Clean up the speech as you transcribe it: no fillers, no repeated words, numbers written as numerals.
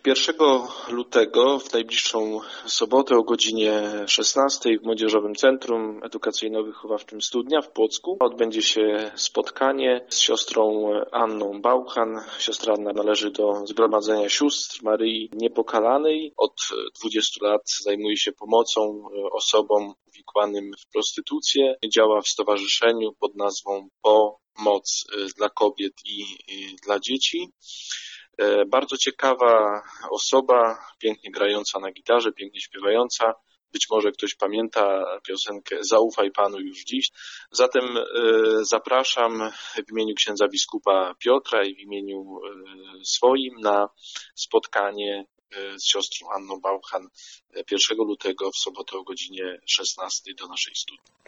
1 lutego, w najbliższą sobotę o godzinie 16 w Młodzieżowym Centrum Edukacyjno-Wychowawczym Studnia w Płocku odbędzie się spotkanie z siostrą Anną Bauchan. Siostra Anna należy do Zgromadzenia Sióstr Maryi Niepokalanej. Od 20 lat zajmuje się pomocą osobom uwikłanym w prostytucję. Działa w stowarzyszeniu pod nazwą Pomoc dla kobiet i dla dzieci. Bardzo ciekawa osoba, pięknie grająca na gitarze, pięknie śpiewająca. Być może ktoś pamięta piosenkę Zaufaj Panu już dziś. Zatem zapraszam w imieniu księdza biskupa Piotra i w imieniu swoim na spotkanie z siostrą Anną Bauchan 1 lutego w sobotę o godzinie 16 do naszej studni.